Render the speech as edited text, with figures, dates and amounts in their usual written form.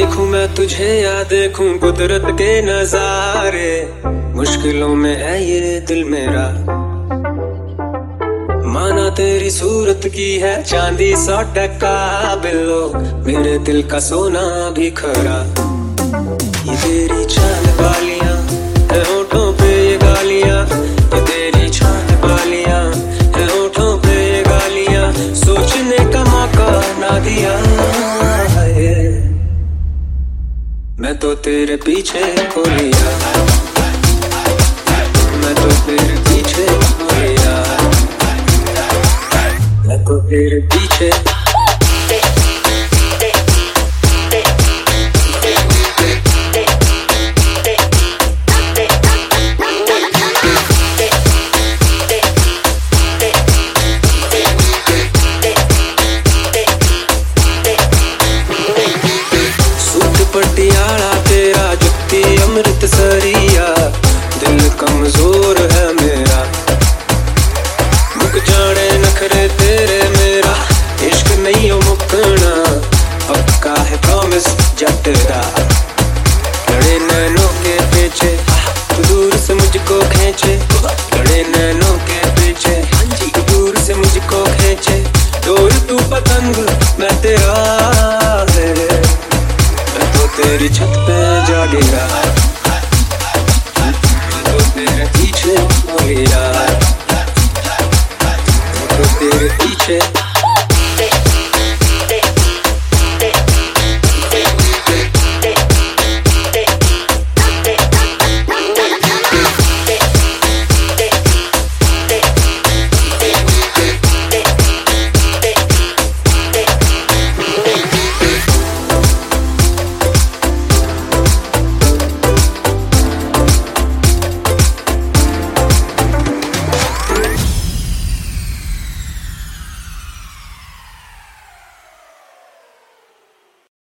देखूं मैं तुझे या देखूं कुदरत के नजारे, मुश्किलों में है ये दिल मेरा। माना तेरी सूरत की है चांदी 100% बिल्लो, मेरे दिल का सोना भी खरा। ये तेरी चांद वालियां है होठों पे ये गालियां, ये तेरी चांद वालियां है होठों पे ये गालियां, सोचने का मौका ना दिया। मैं तो तेरे पीछे हो लिया, मैं तो तेरे पीछे हो लिया, मैं तो तेरे पीछे। पटियाला तेरा जुत्ती अमृतसरिया, दिल कमजोर है मेरा। मुक जाने नखरे तेरे मेरा, इश्क नहीं हो मुकना, पक्का है प्रॉमिस जट दा। लड़े नैनों के पीछे तू दूर से मुझको खींचे, लड़े नैनों के पीछे तू दूर से मुझको खींचे। डोर तू पतंग मैं तेरा, तेरी छत पे जा गिरा, तो तेरे पीछे हो गया, तो तेरे पीछे।